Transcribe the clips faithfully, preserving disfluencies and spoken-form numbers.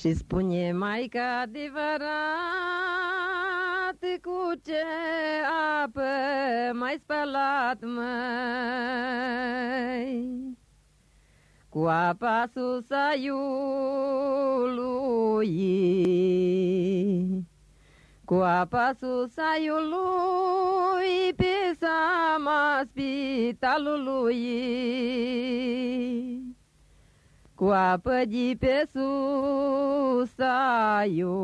Și spune maica adevărat, cu ce apă m-ai spălat, măi? Cu apa susaiului, cu apa susaiului, pe seama spitalului. Cu apă de pe susaiu,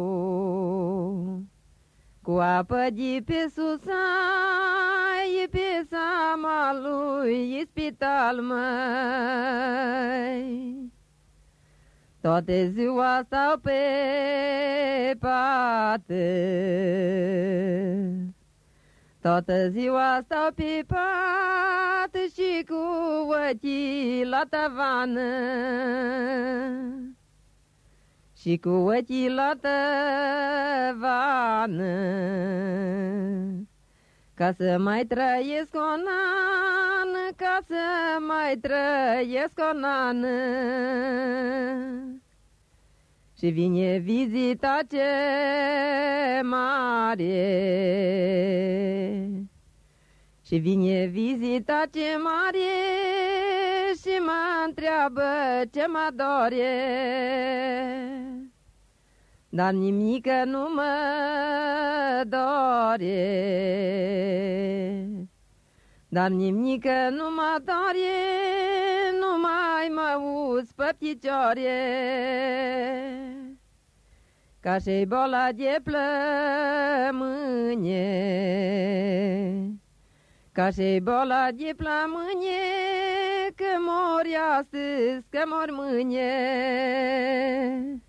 cu apă de pe susai, pe seama lui spital, măi. Toate ziua stau pe pat, toată ziua stau pe pat și cu ochii la tavană, și cu ochii la tavană, ca să mai trăiesc un an, ca să mai trăiesc un an. Și vine vizita ce mare, și vine vizita ce mare, și mă întreabă ce mă dore. Dar nimică nu mă dore, dar nimică nu mă dore, nu mai mă uz pe picioare. Ca și boala de plămânie, ca și boala de plămânie, că mori astăzi, că mori mâine.